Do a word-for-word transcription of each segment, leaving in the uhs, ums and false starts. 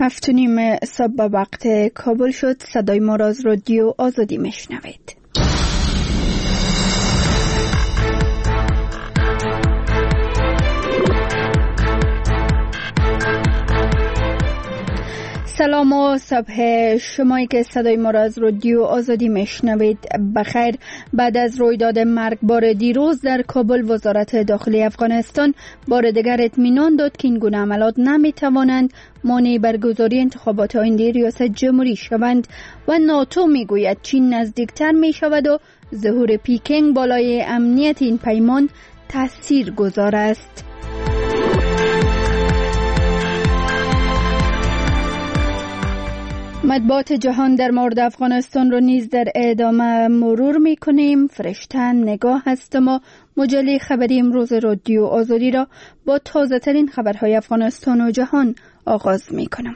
هفت و نیم صبح به وقت کابل شد. صدای ما را از رادیو آزادی میشنوید. سلام و صبح شمایی که صدای ما را از رادیو آزادی میشنوید بخیر. بعد از رویداد مرگبار دیروز در کابل، وزارت داخلی افغانستان بار دیگر اطمینان داد که این گونه عملات نمیتوانند مانع برگزاری انتخابات آینده ریاست جمهوری شوند و ناتو میگوید چین نزدیکتر میشود و ظهور پیکینگ بالای امنیت این پیمان تأثیر گذار است. مطبوعات جهان در مورد افغانستان را نیز در ادامه مرور می کنیم. فرشتن نگاه هستم و مجله خبری امروز رادیو آزادی را با تازه ترین خبرهای افغانستان و جهان آغاز می کنم.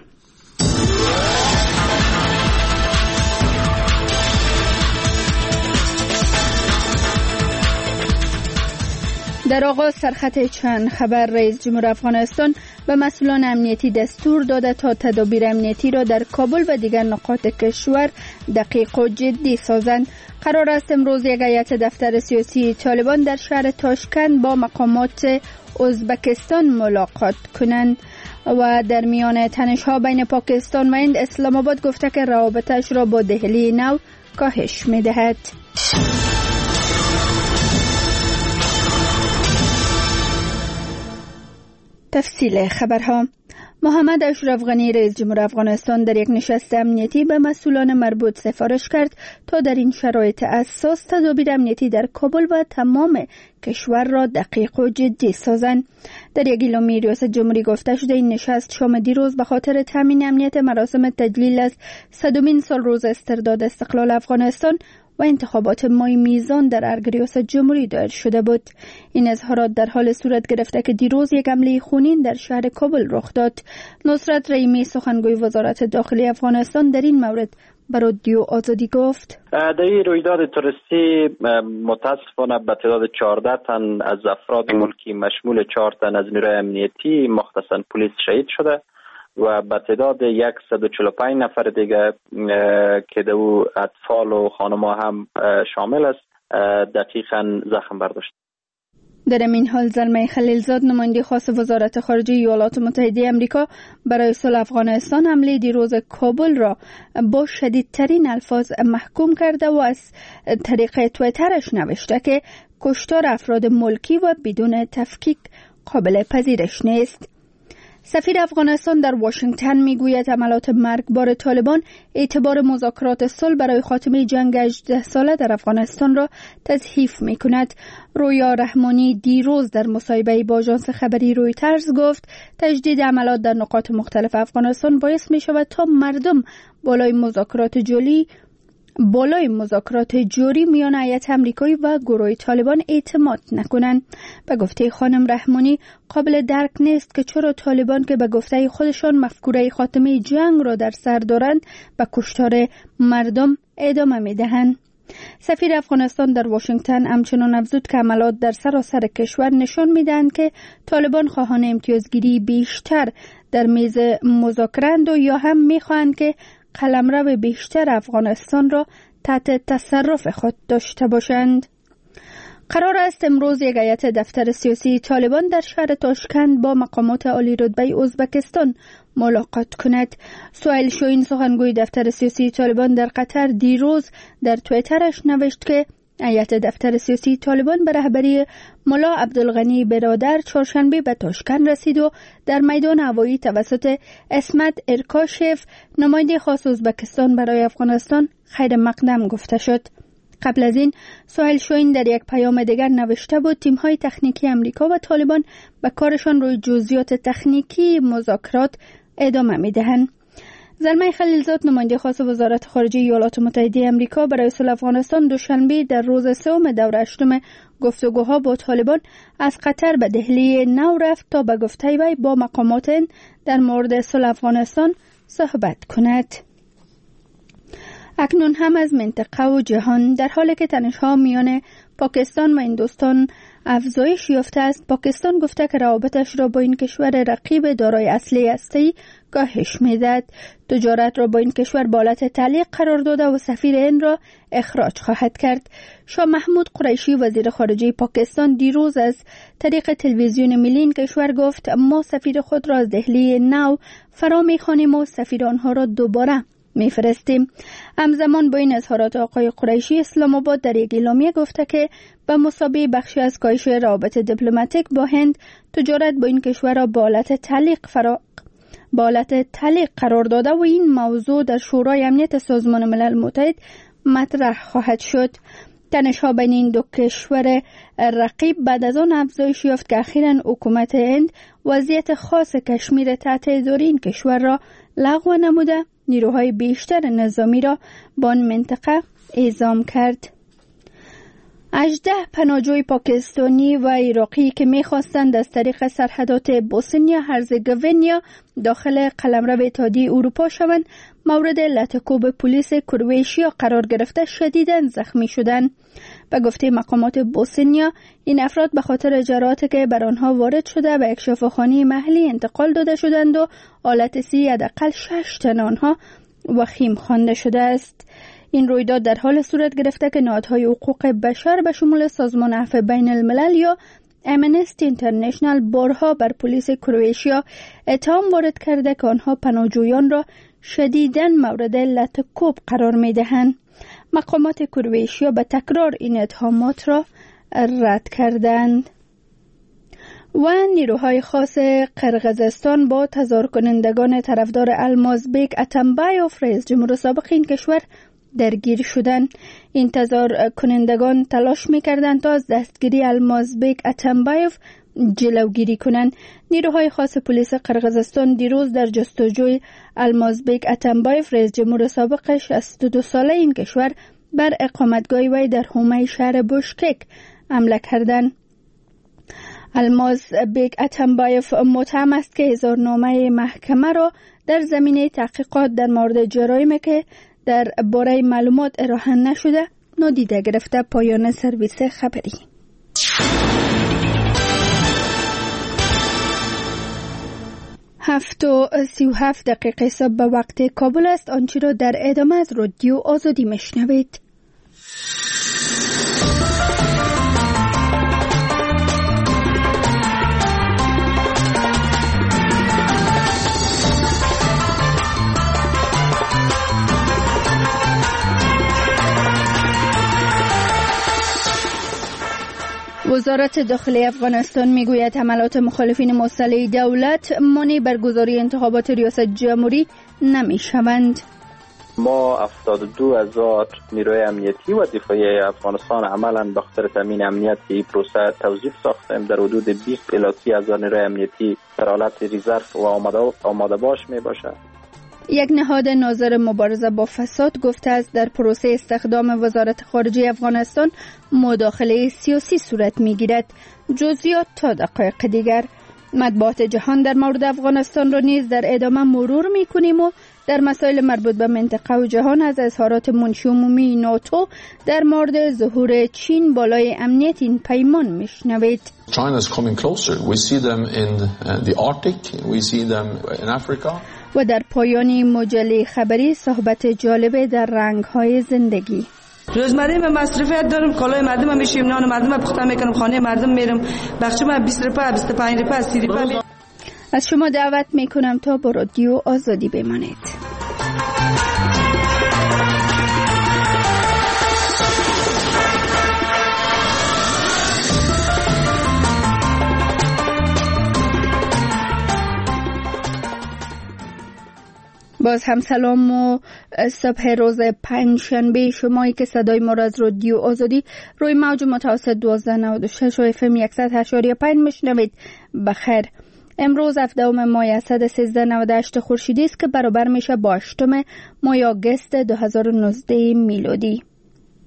در آغاز سرخط چند خبر. رئیس جمهور افغانستان به مسئولان امنیتی دستور داده تا تدابیر امنیتی را در کابل و دیگر نقاط کشور دقیق و جدی سازند. قرار است امروز یک هیئت دفتر سیاسی طالبان در شهر تاشکند با مقامات ازبکستان ملاقات کنند. و در میان تنش‌ها بین پاکستان و هند، اسلام آباد گفته که روابطش را با دهلی نو کاهش می‌دهد. تفصیل خبرها. محمد اشرف غنی رئیس جمهور افغانستان در یک نشست امنیتی به مسئولان مربوط سفارش کرد تا در این شرایط اساس تدابیر امنیتی در کابل و تمام کشور را دقیق و جدی سازند. در یک اعلامیه ریاست جمهوری گفته شده این نشست شام دیروز به خاطر تامین امنیت مراسم تجلیل از صدمین سال روز استرداد استقلال افغانستان و انتخابات مای میزان در ارگ ریاست جمهوری دایر شده بود. این اظهارات در حال صورت گرفته که دیروز یک حمله خونین در شهر کابل رخ داد. نصرت رحیمی سخنگوی وزارت داخلی افغانستان در این مورد به رادیو آزادی گفت: در این رویداد تروریستی متاسفانه به تعداد چهارده تن از افراد ملکی مشمول چهار تن از نیروی امنیتی مختصاً پلیس شهید شده و به تعداد صد و چهل و پنج نفر دیگه که در او اطفال و خانم‌ها هم شامل است دقیقاً زخم برداشت. در این حال زلمه خلیلزاد نماینده خاص وزارت خارجه ایالات متحده آمریکا برای صلح افغانستان حمله دیروز کابل را با شدیدترین الفاظ محکوم کرده و از طریق توییترش نوشته که کشتار افراد ملکی و بدون تفکیک قابل پذیرش نیست. سفیر افغانستان در واشنگتن میگوید عملات مرگبار طالبان اعتبار مذاکرات صلح برای خاتمه جنگ هجده ساله در افغانستان را تضعیف میکند. رویا رحمانی دیروز در مصاحبه با آژانس خبری رویترز گفت تجدید عملات در نقاط مختلف افغانستان باعث می شود تا مردم بالای مذاکرات جولی بالای مذاکرات جوری میان هیئت امریکایی و گروه طالبان اعتماد نکنند. به گفته خانم رحمانی قابل درک نیست که چرا طالبان که به گفته خودشان مفکوره خاتمه جنگ را در سر دارند به کشتار مردم ادامه میدهند. سفیر افغانستان در واشنگتن همچنان افزود که عملات در سراسر کشور نشان میدهند که طالبان خواهان امتیازگیری بیشتر در میز مذاکره‌اند و یا هم میخواهند که قلمرو بیشتر افغانستان را تحت تصرف خود داشته باشند. قرار است امروز یک هیئت دفتر سیاسی طالبان در شهر تاشکند با مقامات عالی رتبه ازبکستان ملاقات کند. سهیل شاهین سخنگوی دفتر سیاسی طالبان در قطر دیروز در توییترش نوشت که هیئت دفتر سیاسی طالبان به رهبری ملا عبدالغنی برادر چهارشنبه به تاشکند رسید و در میدان هوایی توسط اسمت ارکاشف نماینده خاص ازبکستان برای افغانستان خیر مقدم گفته شد. قبل از این سهیل شاهین در یک پیام دیگر نوشته بود تیم‌های تکنیکی امریکا و طالبان به کارشان روی جزئیات تکنیکی مذاکرات ادامه می‌دهند. زلمه خلیلزاد نماینده خاص وزارت خارجه ایالات متحده آمریکا برای صلح افغانستان دوشنبه در روز سوم دوره هشتم گفتگوها با طالبان از قطر به دهلی نو رفت تا به گفته وی با مقامات در مورد صلح افغانستان صحبت کند. اکنون هم از منطقه و جهان. در حالی که تنش‌ها میان پاکستان و هندوستان افزایش یافته است، پاکستان گفته که روابطش را با این کشور رقیب دارای اسلحه هسته‌ای کاهش می‌دهد. تجارت را با این کشور به حالت تعلیق قرار داده و سفیر هند را اخراج خواهد کرد. شاه محمود قریشی وزیر خارجه پاکستان دیروز از طریق تلویزیون ملی این کشور گفت ما سفیر خود را از دهلی نو فرا می‌خوانیم و سفیر آنها را دوباره میفرستیم. همزمان با این اظهارات آقای قریشی، اسلام آباد در یک اعلامیه گفته که به مثابه بخشی از کاهش روابط دیپلماتیک با هند، تجارت با این کشور را به حالت تعلیق فرا به حالت تعلیق قرار داده و این موضوع در شورای امنیت سازمان ملل متحد مطرح خواهد شد. تنش‌ها بین این دو کشور رقیب بعد از آن افزایش یافت که اخیراً حکومت هند وضعیت خاص کشمیر تحت اداره این کشور را لغو نموده، نیروهای بیشتر نظامی را با آن منطقه اعزام کرد. هجده پناهجوی پاکستانی و عراقی که می‌خواستند از طریق سرحدات بوسنیا هرزگوینیا داخل قلمرو اتحادیه اروپا شوند، مورد لطکوب پلیس کرواتیا قرار گرفته شدیداً زخمی شدند. به گفته مقامات بوسنیا، این افراد به خاطر اجراءاتی که بر آنها وارد شده به یک شفاخانه محلی انتقال داده شدند و حالت صحی حداقل شش تن آنها وخیم خوانده شده است. این رویداد در حال صورت گرفته که نهادهای حقوق بشر به شمول سازمان عفو بین الملل یا امنستی اینترنشنل بارها بر پلیس کرواتیا اتهام وارد کرده که آنها پناهجویان را شدیداً مورد لطکوب قرار می‌دهند. مقامات کرواتیا به تکرار این اتهامات را رد کردند. و نیروهای خاص قرقیزستان با تظاهر کنندگان طرفدار المازبک اتمبایوف رئیس جمهور سابق این کشور درگیر شدند. این تظاهر کنندگان تلاش می‌کردند تا از دستگیری المازبک اتمبایوف جلوگیری کنند. نیروهای خاص پلیس قرقیزستان دیروز در جستجوی المازبک اتمبایوف رئیس جمهور سابق شصت و دو ساله این کشور بر اقامتگاه وی در حومه شهر بشکک حمله کردند. المازبک اتمبایوف متهم است که اظهارنامه محکمه را در زمینه تحقیقات در مورد جرایمی که در باره معلومات ارائه نشده نادیده گرفته. پایان سرویس خبری. هفت و سی و هفت دقیقه صبح به وقت کابل است. آنچه را در ادامه از رادیو آزادی میشنوید. وزارت داخلی افغانستان میگوید حملات مخالفین مسلح دولت مانع برگزاری انتخابات ریاست جمهوری نمیشوند. ما هفتاد و دو هزار نیروی امنیتی و دفاعی افغانستان عملاً به خاطر تامین امنیت این پروسه توظیف ساختیم. در حدود بیست الی سی هزار نیروی امنیتی در حالت رزرو و آماده آماده باش می باشد. یک نهاد ناظر مبارزه با فساد گفته است در پروسه استخدام وزارت خارجه افغانستان مداخله سیاسی صورت می‌گیرد. جزئیات تا دقایق دیگر. مطبوعات جهان در مورد افغانستان را نیز در ادامه مرور می‌کنیم و در مسائل مربوط به منطقه و جهان از اظهارات منشی عمومی ناتو در مورد ظهور چین بالای امنیت این پیمان میشنوید. China is coming closer. We see them in the Arctic. We see them in Africa. و در پایانی مجله خبری صحبت جالب در رنگ‌های زندگی. روزمره من مصرفیت دارم، کالای مردم هم میشیم، نان مردم هم پخته میکنم، خانه مردم میرم، بخش من بیست روپیه، بیست و پنج روپیه، سی روپیه. از شما دعوت میکنم تا با رادیو آزادی بمانید. باز هم سلام و صبح روز پنجشنبه شمایی که صدای ما را از رادیو آزادی روی موج متوسط دوازده نود و شش و اف ام صد و هشت و پنج میشنوید. بخیر. امروز هفدهم ماه اسد سیزده نود و هشت خورشیدی است که برابر میشه با هشتم ماه آگوست دو هزار و نوزده میلادی.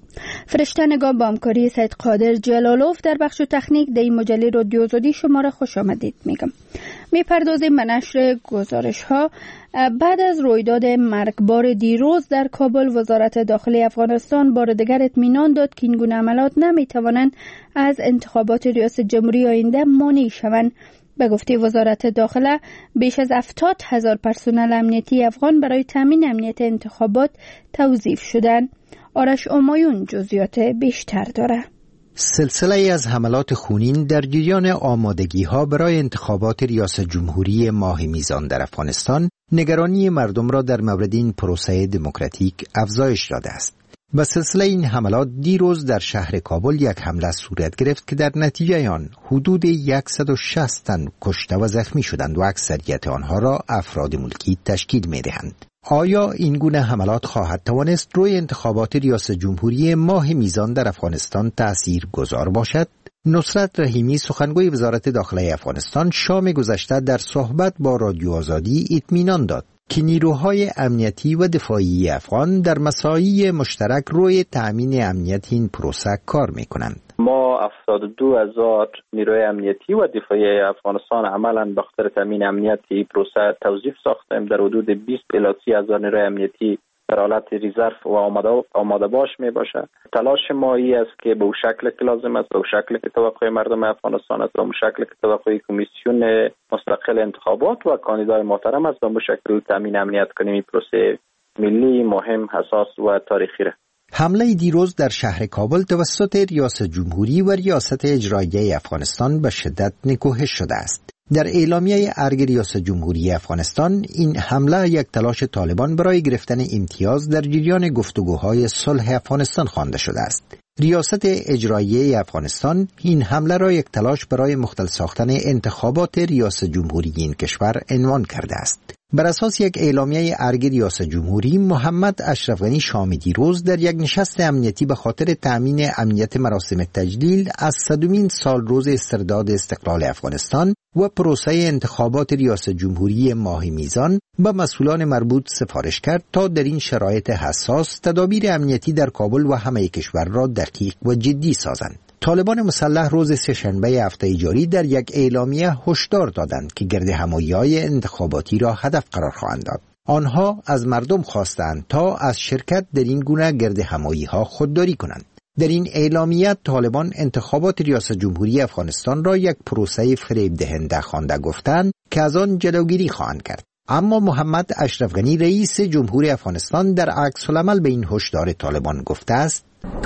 فرشتنگان با همکاری سید قادر جلالوف در بخش تکنیک در این مجله رادیو آزادی شما را خوش آمدید میگم. میپردازیم به نشر گزارش ها. بعد از رویداد مرگبار دیروز در کابل، وزارت داخلی افغانستان بار دیگر اطمینان داد که این گونه عملات نمیتوانند از انتخابات ریاست جمهوری آینده مانع شوند. به گفته وزارت داخله، بیش از هفتاد هزار پرسنل امنیتی افغان برای تامین امنیت انتخابات توظیف شدند. آرش امایون جزئیات بیشتر داره. سلسله از حملات خونین در جریان آمادگی‌ها برای انتخابات ریاست جمهوری ماه میزان در افغانستان نگرانی مردم را در مورد این پروسه دموکراتیک افزایش داده است. به سلسله این حملات دیروز در شهر کابل یک حمله صورت گرفت که در نتیجه آن حدود صد و شصت تن کشته و زخمی شدند و اکثریت آنها را افراد ملکی تشکیل می‌دهند. آیا این گونه حملات خواهد توانست روی انتخابات ریاست جمهوری ماه میزان در افغانستان تأثیر گذار باشد؟ نصرت رحیمی، سخنگوی وزارت داخلی افغانستان، شام گذشته در صحبت با رادیو آزادی اطمینان داد که نیروهای امنیتی و دفاعی افغان در مساعی مشترک روی تأمین امنیت این پروسه کار می‌کنند. ما هفتاد و دو هزار نیروی امنیتی و دفاعی افغانستان عملاً به خاطر تامین امنیتی پروسه توظیف ساختیم. در حدود بیست الی سی هزار نیروی امنیتی در حالت ریزرو و آماده آماده باش می باشه. تلاش ما ای است که به اون شکل که لازم است، به اون شکل که توقع مردم افغانستان است، به اون شکل که توقع کمیسیون مستقل انتخابات و کاندیدای محترم است، به اون شکل تامین امنیت کنیم. این پروسه ملی مهم، حساس و تاریخی است. حمله دیروز در شهر کابل توسط ریاست جمهوری و ریاست اجرایی افغانستان به شدت نکوهش شده است. در اعلامیه ارگ ریاست جمهوری افغانستان، این حمله یک تلاش طالبان برای گرفتن امتیاز در جریان گفتگوهای صلح افغانستان خوانده شده است. ریاست اجرایی افغانستان این حمله را یک تلاش برای مختل ساختن انتخابات ریاست جمهوری این کشور عنوان کرده است. بر اساس یک اعلامیه ارگ ریاست جمهوری، محمد اشرف غنی شام دیروز در یک نشست امنیتی به خاطر تأمین امنیت مراسم تجلیل از صدمین سال روز استرداد استقلال افغانستان و پروسه انتخابات ریاست جمهوری ماه میزان به مسئولان مربوط سفارش کرد تا در این شرایط حساس تدابیر امنیتی در کابل و همه کشور را دقیق و جدی سازند. طالبان مسلح روز سه‌شنبه هفته جاری در یک اعلامیه هشدار دادند که گردهمایی‌های انتخاباتی را هدف قرار خواهند داد. آنها از مردم خواستند تا از شرکت در این گونه گردهمایی‌ها خودداری کنند. در این اعلامیه طالبان انتخابات ریاست جمهوری افغانستان را یک پروسه فریب دهنده خوانده گفتند که از آن جلوگیری خواهند کرد. اما محمد اشرف غنی رئیس جمهوری افغانستان در عکس العمل به این هشدار طالبان گفته است: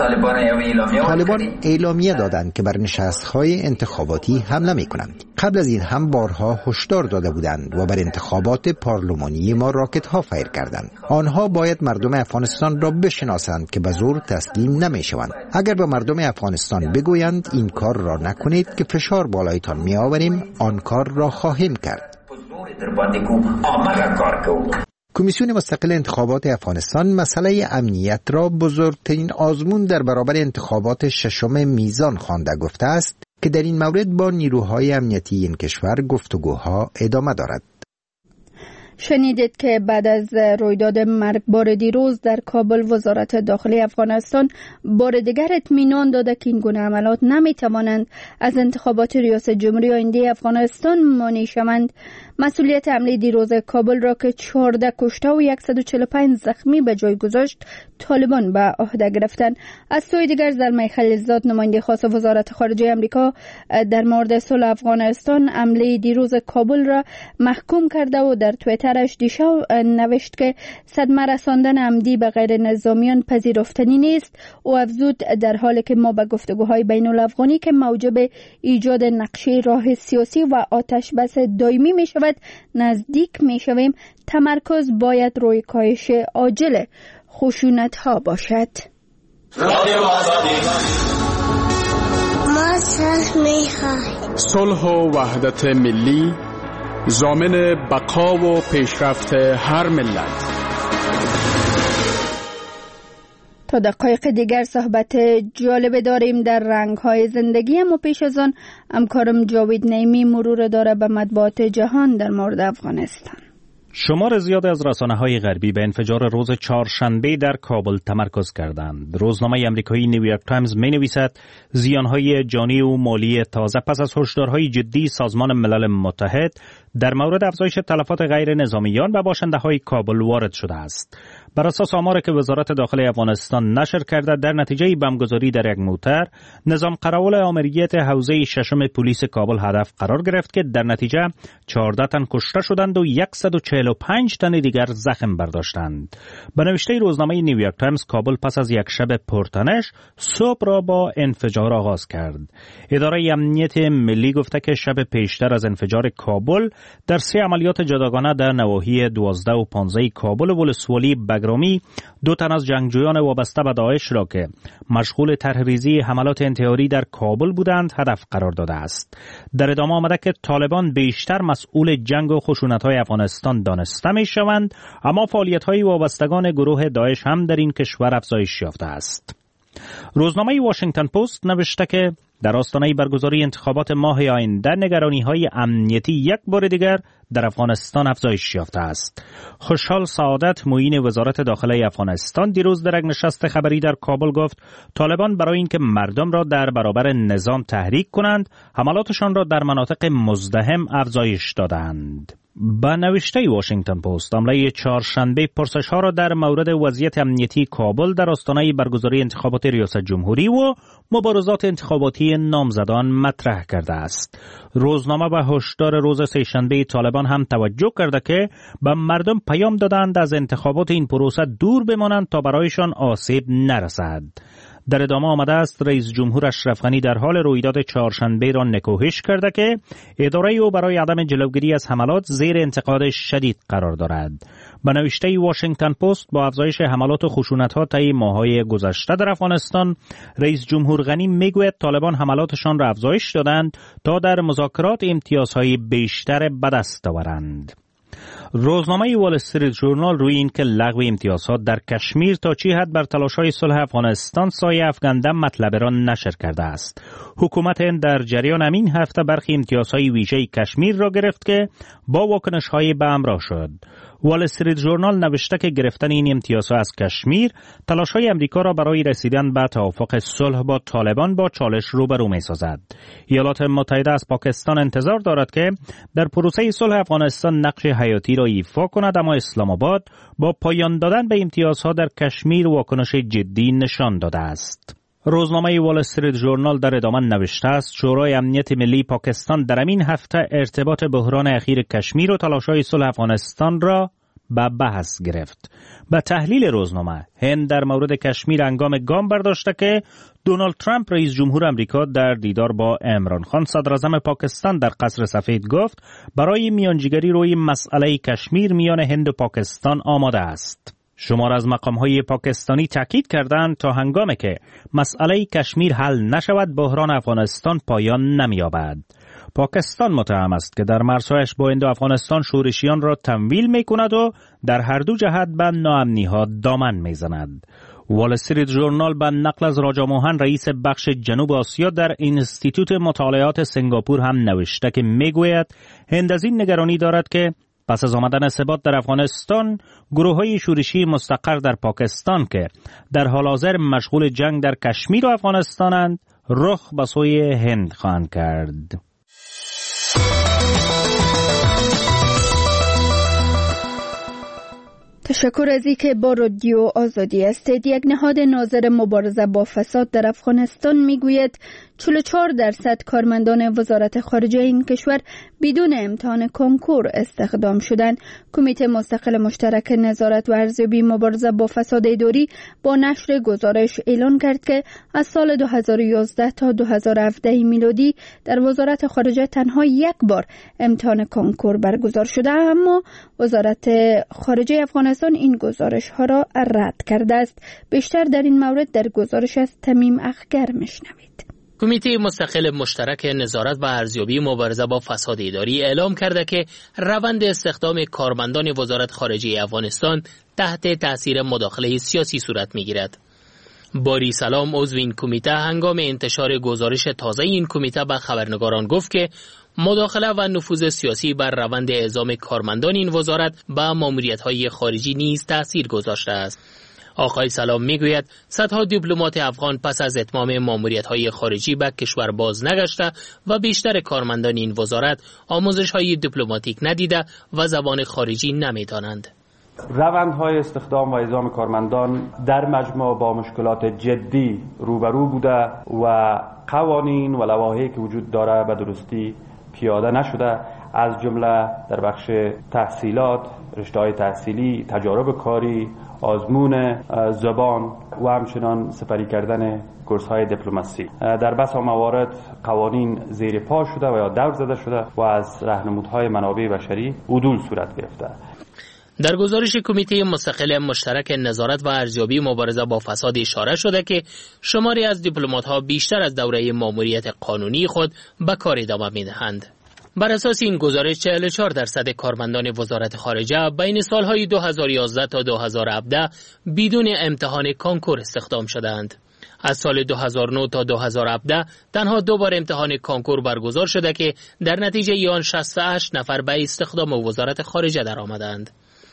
طالبان اعلامیه دادند که بر نشست‌های انتخاباتی حمله می‌کنند. قبل از این هم بارها هشدار داده بودند و بر انتخابات پارلمانی ما راکت‌ها فیر کردند. آنها باید مردم افغانستان را بشناسند که به زور تسلیم نمی‌شوند. اگر به مردم افغانستان بگویند این کار را نکنید که فشار بالایتان می‌آوریم، آن کار را خواهیم کرد. کمیسیون مستقل انتخابات افغانستان مسئله امنیت را بزرگترین آزمون در برابر انتخابات ششم میزان خوانده گفته است که در این مورد با نیروهای امنیتی این کشور گفتگوها ادامه دارد. شنیدید که بعد از رویداد مرگبار دیروز در کابل، وزارت داخلی افغانستان بار دیگر اطمینان داده که این گونه عملات نمیتوانند از انتخابات ریاست جمهوری آینده افغانستان مانع شوند. مسئولیت حمله دیروز کابل را که چهارده کشته و صد و چهل و پنج زخمی به جای گذاشت، طالبان به عهده گرفتند. از سوی دیگر زلمه خلیلزاد، نماینده خاص وزارت خارجه آمریکا در مورد صلح افغانستان، حمله دیروز کابل را محکوم کرده و در توییترش دیشب نوشت که صدمه رساندن عمدی به غیر نظامیان پذیرفتنی نیست و افزود در حالی که ما به گفتگوهای بین الافغانی که موجب ایجاد نقشه راه سیاسی و آتش بس دائمی می شود نزدیک می شویم، تمرکز باید روی کاهش عاجل خشونت ها باشد. ما صلح می خواهیم. صلح و وحدت ملی ضامن بقا و پیشرفت هر ملت. تا دقایق دیگر صحبت جالب داریم در رنگ‌های زندگی، اما پیش از آن همکارم جاوید نعیمی مرور داره به مطبوعات جهان در مورد افغانستان. شمار زیاد از رسانه‌های غربی به انفجار روز چهارشنبه در کابل تمرکز کردند. روزنامه آمریکایی نیویورک تایمز می‌نویسد زیان‌های جانی و مالی تازه پس از هشدارهای جدی سازمان ملل متحد در مورد افزایش تلفات غیر نظامیان و باشنده‌های کابل وارد شده است. بر اساس آماری که وزارت داخلی افغانستان نشر کرده، در نتیجه بمبگذاری در یک موتر، نظام قراول آمریت حوزه ششم پلیس کابل هدف قرار گرفت که در نتیجه چهارده تن کشته شدند و صد و چهل و پنج تن دیگر زخم برداشتند. به نوشته روزنامه نیویورک تایمز، کابل پس از یک شب پرتنش صبح را با انفجار آغاز کرد. اداره امنیت ملی گفته که شب پیشتر از انفجار کابل در سه عملیات جداگانه در نواحی دوازده و پانزده کابل و ولسوالی بگرامی دو تن از جنگجویان وابسته به داعش را که مشغول طرحریزی حملات انتحاری در کابل بودند هدف قرار داده است. در ادامه آمده که طالبان بیشتر مسئول جنگ و خشونت‌های افغانستان دانسته می‌شوند، اما فعالیت‌های وابستگان گروه داعش هم در این کشور افزایش یافته است. روزنامه واشنگتن پست نوشته که در آستانه برگزاری انتخابات ماه آینده نگرانی‌های امنیتی یک بار دیگر در افغانستان افزایش یافته است. خوشحال سعادت، معین وزارت داخلی افغانستان، دیروز در یک نشست خبری در کابل گفت طالبان برای اینکه مردم را در برابر نظام تحریک کنند، حملاتشان را در مناطق مزدحم افزایش دادند. با نوشته واشنگتن پست، حمله چهارشنبه پرسش‌ها را در مورد وضعیت امنیتی کابل در آستانه برگزاری انتخابات ریاست جمهوری و مبارزات انتخاباتی نامزدان مطرح کرده است. روزنامه به هشدار روز سه‌شنبه طالبان هم توجه کرده که به مردم پیام دادند از انتخابات این پروسه دور بمانند تا برایشان آسیب نرسد. در ادامه آمده است رئیس جمهور اشرف غنی در حال رویداد چهارشنبه را نکوهش کرده که اداره او برای عدم جلوگیری از حملات زیر انتقاد شدید قرار دارد. به نوشته واشنگتن پست، با افزایش حملات و خشونت‌ها طی ماه‌های گذشته در افغانستان، رئیس جمهور غنی میگوید طالبان حملاتشان را افزایش دادند تا در مذاکرات امتیازهای بیشتر به دست آورند. روزنامه وال استریت ژورنال روی این که لغو امتیازات در کشمیر تا چه حد بر تلاش‌های صلح افغانستان سایه افکنده مطلب را نشر کرده است. حکومت هند در جریان همین هفته برخی امتیازهای ویژه کشمیر را گرفت که با واکنش‌های به همراه شد. وال استریت ژورنال نوشته که گرفتن این امتیازها از کشمیر تلاش‌های امریکا را برای رسیدن به توافق صلح با طالبان با چالش روبرو می‌سازد. ایالات متحده از پاکستان انتظار دارد که در پروسه صلح افغانستان نقش حیاتی را ایفا کند، اما اسلام آباد با پایان دادن به امتیازها در کشمیر واکنش جدی نشان داده است. روزنامه وال استریت ژورنال در ادامه نوشته است شورای امنیت ملی پاکستان در این هفته ارتباط بحران اخیر کشمیر و تلاش‌های صلح افغانستان را به بحث گرفت. به تحلیل روزنامه، هند در مورد کشمیر هنگام گام برداشته که دونالد ترامپ رئیس جمهور آمریکا در دیدار با عمران خان صدراعظم پاکستان در قصر سفید گفت برای میانجیگری روی مسئله کشمیر میان هند و پاکستان آماده است. شمار از مقام‌های پاکستانی تاکید کردند تا هنگامی که مسئله کشمیر حل نشود بحران افغانستان پایان نمی‌یابد. پاکستان متهم است که در مرزهایش با هند و افغانستان شورشیان را تمویل می‌کند و در هر دو جهت به ناامنی‌ها دامن می‌زند. وال استریت ژورنال به نقل از راجا موهن رئیس بخش جنوب آسیا در اینستیتوت مطالعات سنگاپور هم نوشته که میگوید هند از این نگرانی دارد که پس از آمدن ثبات در افغانستان، گروه‌های شورشی مستقر در پاکستان که در حال حاضر مشغول جنگ در کشمیر و افغانستانند، رخ به سوی هند خواهند کرد. تشکر از اینکه با رادیو آزادی هستید. یک نهاد ناظر مبارزه با فساد در افغانستان میگوید چهل و چهار درصد کارمندان وزارت خارجه این کشور بدون امتحان کنکور استخدام شدند. کمیته مستقل مشترک نظارت و ارزیابی مبارزه با فساد اداری با نشر گزارش اعلان کرد که از سال دو هزار و یازده تا دو هزار و هفده میلادی در وزارت خارجه تنها یک بار امتحان کنکور برگزار شده، اما وزارت خارجه افغانستان این گزارش ها را رد کرده است. بیشتر در این مورد در گزارش از تمیم اخگر میشنوید. کمیته مستقل مشترک نظارت و ارزیابی مبارزه با فساد اداری اعلام کرده که روند استخدام کارمندان وزارت خارجه افغانستان تحت تاثیر مداخله سیاسی صورت میگیرد. باری سلام عضو این کمیته هنگام انتشار گزارش تازه این کمیته به خبرنگاران گفت که مداخله و نفوذ سیاسی بر روند اعزام کارمندان این وزارت با ماموریت‌های خارجی نیز تأثیر گذاشته است. آقای سلام میگوید صدها دیپلمات افغان پس از اتمام ماموریت‌های خارجی به کشور باز نگشته و بیشتر کارمندان این وزارت آموزش‌های دیپلماتیک ندیده و زبان خارجی نمی‌دانند. روندهای استخدام و اعزام کارمندان در مجموع با مشکلات جدی روبرو بوده و قوانین و لوایحی که وجود داره به درستی پیاده نشده، از جمله در بخش تحصیلات، رشته‌های تحصیلی، تجارب کاری، آزمون زبان و همچنان سپری کردن کورس‌های دیپلماسی. در بسا موارد قوانین زیر پا شده و یا دور زده شده و از راهنمودهای منابع بشری عدول صورت گرفته. در گزارش کمیته مستقل مشترک نظارت و ارزیابی مبارزه با فساد اشاره شده که شماری از دیپلمات‌ها بیشتر از دوره ماموریت قانونی خود به کار ادامه می‌دهند. بر اساس این گزارش چهل و چهار درصد کارمندان وزارت خارجه بین سالهای دو هزار و یازده تا دو هزار و هفده بدون امتحان کانکور استخدام شدند. از سال دو هزار و نه تا دو هزار و هفده تنها دو بار امتحان کانکور برگزار شده که در نتیجه آن شصت و هشت نفر به استخدام وزارت خارجه درآمدند.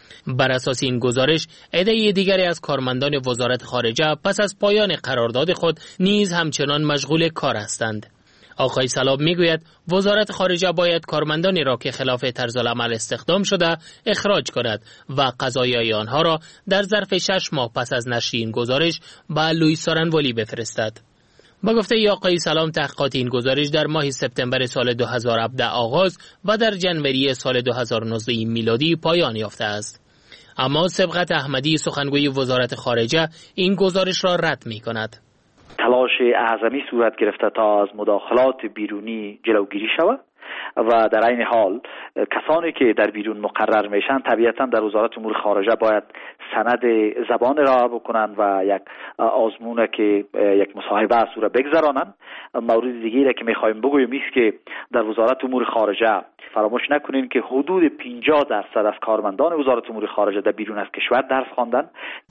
بر اساس این گزارش عده دیگری از کارمندان وزارت خارجه پس از پایان قرارداد خود نیز همچنان مشغول کار هستند. آقای سلام میگوید وزارت خارجه باید کارمندانی را که خلاف طرز العمل استخدام شده اخراج کند و قضایای آنها را در ظرف شش ماه پس از نشر این گزارش به لوئیس سارنوالی بفرستد. با گفته آقای سلام تحقیقات این گزارش در ماه سپتامبر سال دو هزار و هفده آغاز و در ژانویه سال دو هزار و نوزده میلادی پایان یافته است. اما سبقت احمدی سخنگوی وزارت خارجه این گزارش را رد می کند. تلاش اعظمی صورت گرفته تا از مداخلات بیرونی جلوگیری شود و در این حال کسانی که در بیرون مقرر میشن طبیعتا در وزارت امور خارجه باید سند زبان را بکنند و یک آزمون که یک مصاحبه از صورت بگذرانند. مورد دیگری را که میخوایم بگوییم است که در وزارت امور خارجه فراموش نکنین که حدود پنجاه درصد از کارمندان وزارت امور خارجه در بیرون از کشور درس خواندن.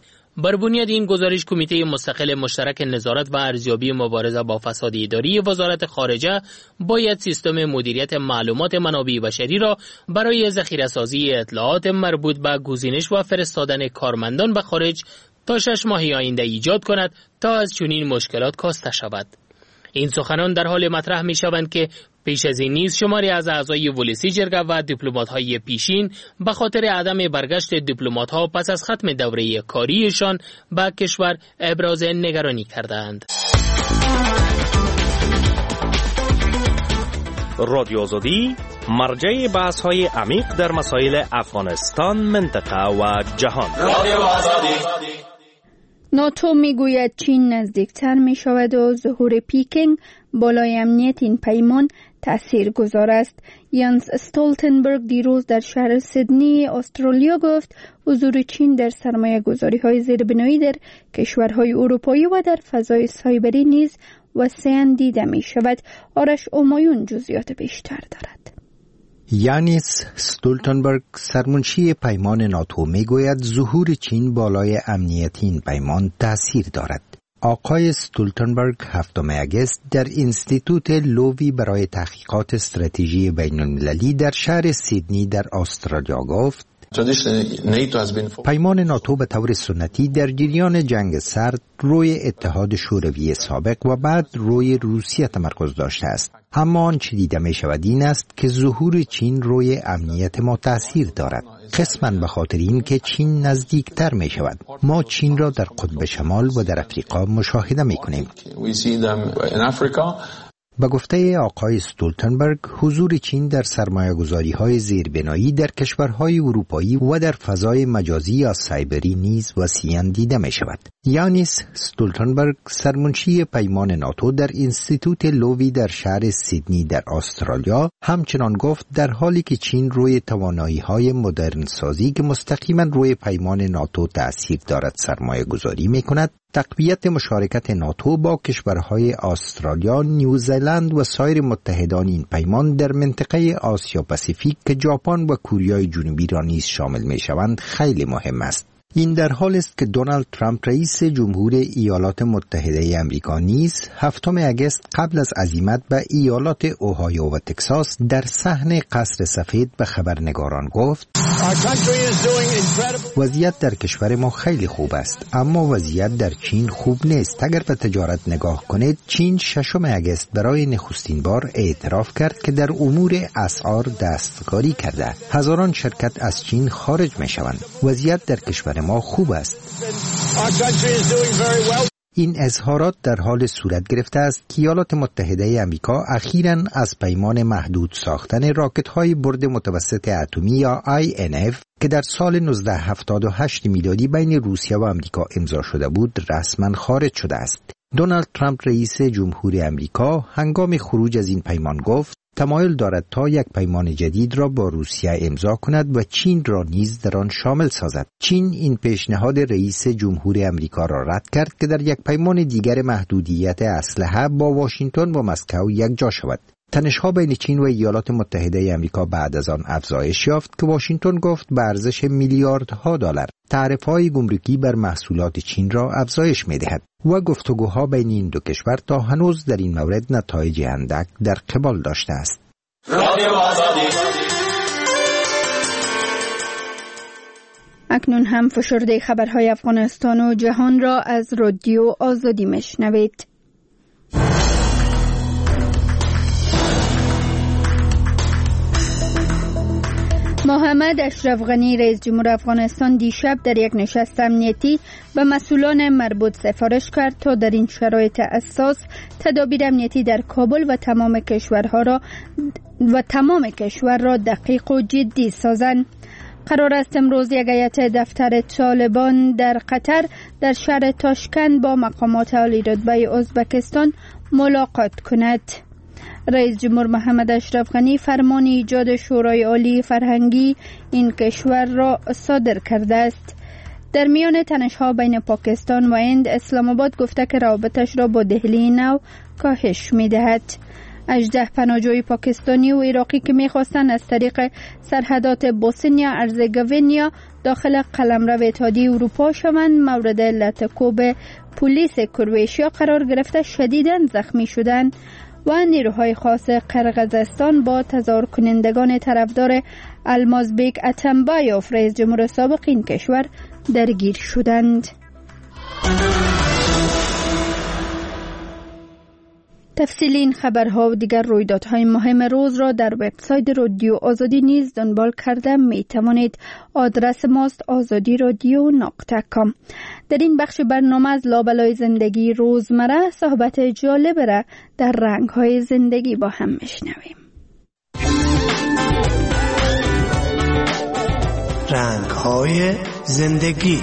بر بنیاد این گزارش کمیته مستقل مشترک نظارت و ارزیابی مبارزه با فساد اداری وزارت خارجه باید سیستم مدیریت معلومات منابع بشری را برای ذخیره‌سازی اطلاعات مربوط به گزینش و فرستادن کارمندان به خارج تا شش ماه آینده ایجاد کند تا از چنین مشکلات کاسته شود. این سخنان در حال مطرح می شوند که پیش از این نیز شماری از اعضای ولسی جرگه و دیپلمات‌های پیشین به خاطر عدم برگشت دیپلمات‌ها پس از ختم دوره کاریشان به کشور ابراز نگرانی کردند. رادیو آزادی مرجع بحث‌های عمیق در مسائل افغانستان، منطقه و جهان. رادیو آزادی. ناتو میگوید چین نزدیکتر می شود و ظهور پیکینگ بالای امنیت این پیمان تأثیر گذار است. یانس استولتنبرگ دیروز در شهر سیدنی استرالیا گفت حضور چین در سرمایه گذاری های زیربنایی در کشورهای اروپایی و در فضای سایبری نیز وسیعاً دیده می شود. آرش اومایون جزئیات بیشتر دارد. یانس استولتنبرگ سرمنشی پیمان ناتو میگوید ظهور چین بالای امنیت این پیمان تأثیر دارد. آقای استولتنبرگ هفتم اگست در انستیتوت لووی برای تحقیقات استراتژی بین المللی در شهر سیدنی در استرالیا گفت پیمان ناتو به طور سنتی در جریان جنگ سرد روی اتحاد شوروی سابق و بعد روی روسیه تمرکز داشته است. اما آنچه دیده می شود این است که ظهور چین روی امنیت ما تأثیر دارد. قسماً به خاطر این که چین نزدیکتر می شود. ما چین را در قطب شمال و در افریقا مشاهده می کنیم. به گفته آقای استولتنبرگ حضور چین در سرمایه‌گذاری‌های زیربنایی در کشورهای اروپایی و در فضای مجازی یا سایبری نیز وسیعاً دیده می شود. یانس استولتنبرگ سرمنشی پیمان ناتو در انستیتوت لووی در شهر سیدنی در استرالیا همچنان گفت در حالی که چین روی توانایی‌های مدرن سازی که مستقیما روی پیمان ناتو تأثیر دارد سرمایه‌گذاری می‌کند، تقویت مشارکت ناتو با کشورهای استرالیا، نیوزلند و سایر متحدان این پیمان در منطقه آسیا پاسیفیک که ژاپن و کره جنوبی را نیز شامل می‌شوند خیلی مهم است. این در حال است که دونالد ترامپ رئیس جمهور ایالات متحده آمریکا نیز هفتم اگست قبل از عزیمت به ایالات اوهایو و تگزاس در صحن قصر سفید به خبرنگاران گفت وضعیت در کشور ما خیلی خوب است، اما وضعیت در چین خوب نیست. اگر به تجارت نگاه کنید، چین ششم اگست برای نخستین بار اعتراف کرد که در امور اسعار دستکاری کرده. هزاران شرکت از چین خارج می شوند. وضعیت در کشور ما خوب است. این اظهارات در حال صورت گرفته است که ایالات متحده آمریکا اخیراً از پیمان محدود ساختن راکت‌های برد متوسط اتمی یا آی ان اف که در سال نوزده هفتاد و هشت میلادی بین روسیه و آمریکا امضا شده بود رسما خارج شده است. دونالد ترامپ رئیس جمهور آمریکا هنگام خروج از این پیمان گفت تمایل دارد تا یک پیمان جدید را با روسیه امضا کند و چین را نیز در آن شامل سازد. چین این پیشنهاد رئیس جمهور آمریکا را رد کرد که در یک پیمان دیگر محدودیت اسلحه با واشنگتن و مسکو یکجا شود. تنش‌ها بین چین و ایالات متحده آمریکا بعد از آن افزایش یافت که واشنگتن گفت به ارزش میلیاردها دلار تعرفه‌های گمرکی بر محصولات چین را افزایش می‌دهد و گفتگوها بین این دو کشور تا هنوز در این مورد نتایج اندک در قبال داشته است. اکنون هم فشرده خبرهای افغانستان و جهان را از رادیو آزادی میشنوید. محمد اشرف غنی رئیس جمهور افغانستان دیشب در یک نشست امنیتی به مسئولان مربوط سفارش کرد تا در این شرایط اساس تدابیر امنیتی در کابل و تمام کشورها را و تمام کشور را دقیق و جدی سازند. قرار است امروز یک هیئت دفتر طالبان در قطر در شهر تاشکند با مقامات عالی رتبه ازبکستان ملاقات کند. رئیس جمهور محمد اشرف غنی فرمان ایجاد شورای عالی فرهنگی این کشور را صادر کرده است. در میان تنش‌ها بین پاکستان و هند، اسلام آباد گفته که روابطش را با دهلی نو کاهش می‌دهد. هجده پناهجوی پاکستانی و عراقی که می‌خواستند از طریق سرحدات بوسنیا ارزگوینیا داخل قلمرو اتحادیه اروپا شوند مورد علت کوب پلیس کرواتیا قرار گرفته شدیداً زخمی شدند و نیروهای خاص قرقیزستان با تظاهر کنندگان طرفدار المازبیک اتمبایوف رئیس جمهور سابق این کشور درگیر شدند. تفصیل این خبرها و دیگر رویدادهای مهم روز را در وبسایت رادیو آزادی نیز دنبال کرده می توانید. آدرس ماست آزادی رادیو نقطه کام. در این بخش برنامه از لابلای زندگی روزمره صحبت جالب را در رنگ‌های زندگی با هم میشنویم. رنگ‌های زندگی.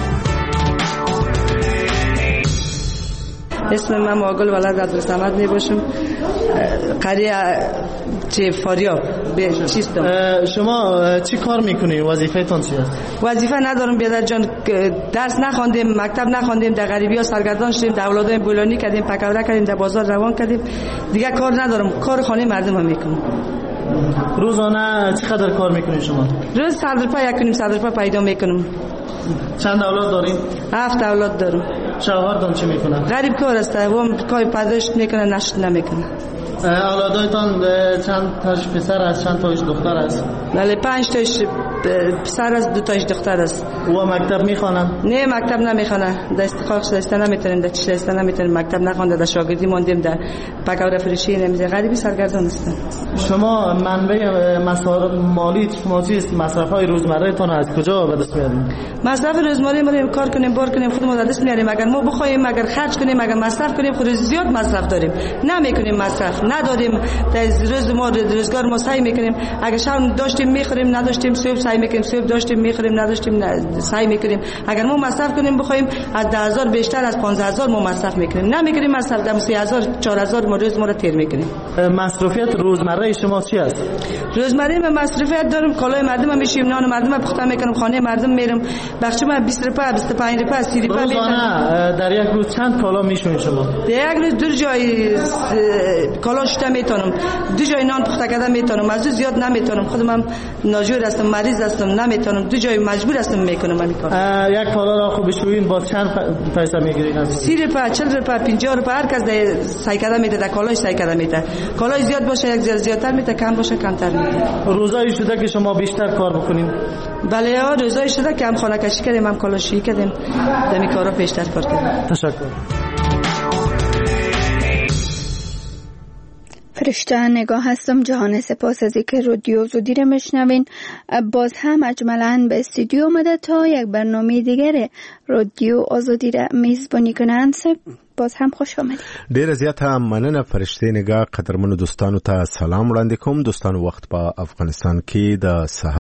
اسم من ماگل ولد عبدالصمد می باشم، قریه چه فاریاب به چیستم. شما چی کار میکنی؟ وظیفه تان چی است؟ وظیفه ندارم بیادر جان، درس نخواندیم، مکتب نخواندیم، در غریبی ها سرگردان شدیم، در اولادای بولانی کردیم، پکوره کردیم، در بازار روان کردیم، دیگه کار ندارم، کار خانه مردم هم میکنم. روزانه چقدر کار میکنی شما؟ روز صد روپا یک کنیم، صد روپا پیدا میکنم. چند اولاد دارین؟ هفت اولاد دارم. شوهرتان چی میکنه؟ غریب کار است، و کار پدرش میکنه، نشد نمیکنه. اولادایتان چند تاش پسر است، چند تاش دختر است؟ بله پنج تاش پسر است، دو تاش دختر است. و مکتب میخوانن؟ نه مکتب نمیخوانه، دست خاکش دست نمیتونیم، در چش دست نمیتونیم، مکتب نخوانده، در شاگردی موندیم، در پکوره فروشی نمیشه، غریبی سرگردان هستن. شما منبع مصارف مالی شما چیست؟ مصرف های روزمره تان از کجا به دست میارید؟ مصرف روزمره ما کار کنیم، بار کنیم، خودمون از دست میاریم. اگر ما بخوایم، اگر خرج کنیم، اگر مصرف کنیم، خود زیاد مصرف داریم، نمیکنیم مصرف نداریم. در روز ما روزگار ما سعی میکنیم، اگر شام داشتیم میخوریم، نداشتیم صبح سعی میکنیم، صبح داشتیم میخوریم، نداشتیم سعی میکنیم. اگر ما مصرف کنیم بخوایم از ده هزار بیشتر از پانزده هزار ما مصرف میکنیم، نمیکنیم مصرف در سه هزار چهار هزار ما روز ما را تیر میکنیم. مصرفیت روزمره شما چی است؟ روزمره من مصرفیت دارم، کالای مردم میشیم، نان مردم پخته میکنم، خانه مردم میرم، بخش من بیست روپا بیست و پنج روپا سی روپا روزانه. در یک روز چند کالا میشوین شما؟ در یک روز دو جای کالا شده میتونم، دو جای نان پخته کرده میتونم، از زیاد نمیتونم. خودم هم ناجور هستم، مریض هستم نمیتونم دو جای مجبور هستم میکنم همین کار. یک کالا را خوب بشویین باز چند پیسه میگیرین از سی روپیه چهل روپیه پنجاه روپیه هر کس در سایکده میده در کالای سایکده میده. کالای زیاد باشه یک زیاد زیادتر میده کم باشه کمتر میده. روزایی شده که شما بیشتر کار بکنین؟ بله ها روزایی شده که هم خانه کشی کردیم هم کالاشی کردیم دمی کارا بیشتر کار کردیم. تشکر. فرشته نگاه هستم. جهان سپاس از اینکه رادیو زودی رو میشنوین. باز هم اجمالاً به استودیو اومده تا یک برنامه دیگر رادیو آزادی را میزبانی کنند. باز هم خوش آمدید. ډیر زیات مننه فرشته نگاه. قدرمنو دوستانو ته سلام وړاندې کوم. دوستانو وخت په افغانستان کې د